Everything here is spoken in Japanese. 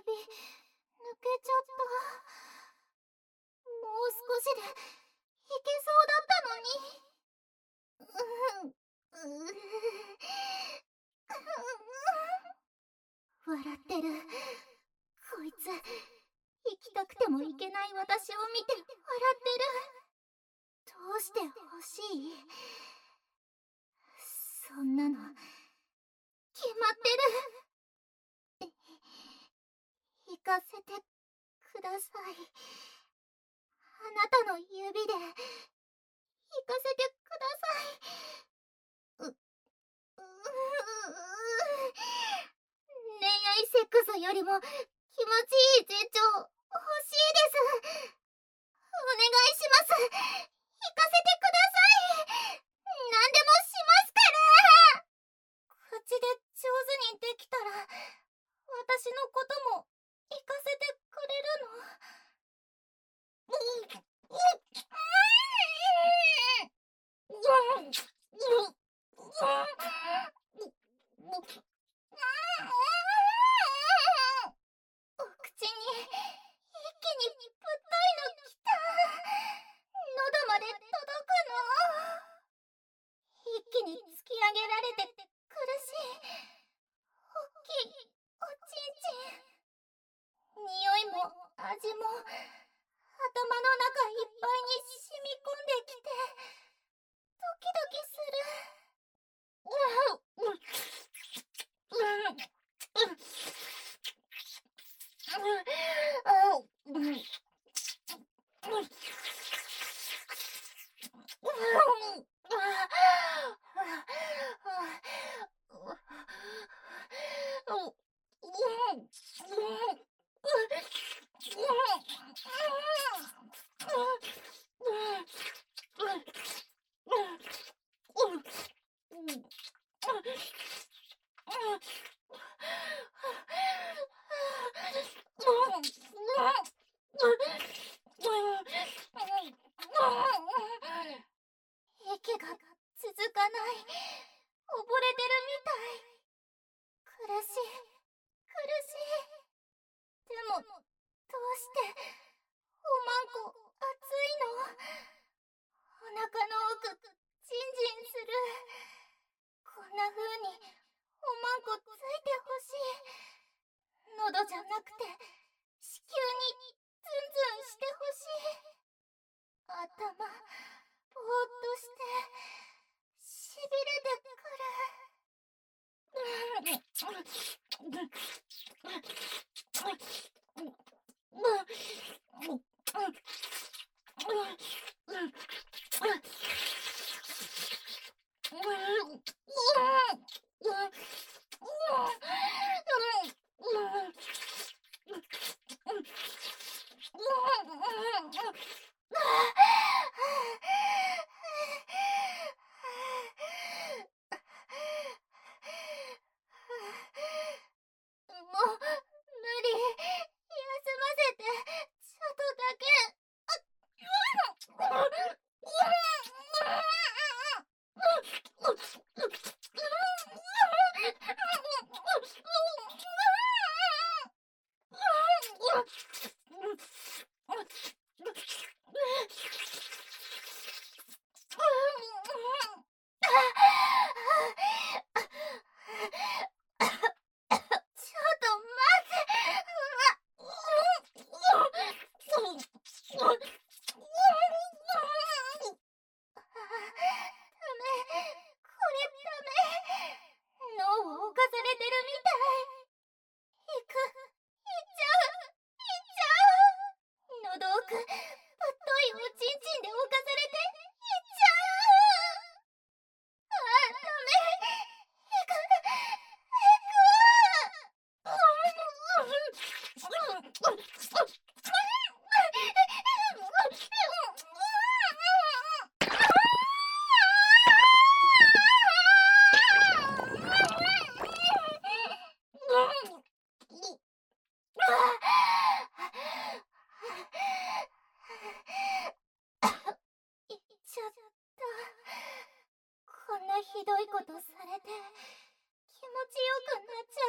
抜けちゃった。もう少しでいけそうだったのに。笑ってる。こいつ、行きたくても行けない私を見て笑ってる。どうして欲しい？そんなの決まってる。行かせてください。あなたの指で行かせてください。恋愛セックスよりも気持ちいい絶頂欲しいです。お願いします。行かせてください。何でもしますから。口で上手にできたら私のことも行かせてくれるの？お口に一気にぶっといのきた。喉まで届くの？一気に突き上げられて苦しい。おっきいおちんちん。匂いも味も頭の中いっぱいに染み込んできてドキドキする。息が続かない。溺れてるみたい。苦しい苦しい。でもどうしておまんこ熱いの？お腹の奥ジンジンする。こんな風におまんこついてほしい。喉じゃなくて子宮にズンズンしてほしい。頭ぼーっとしてしびれてくる。もう無理。休ませて。ちょっとだけ。ひどいことされて気持ちよくなっちゃ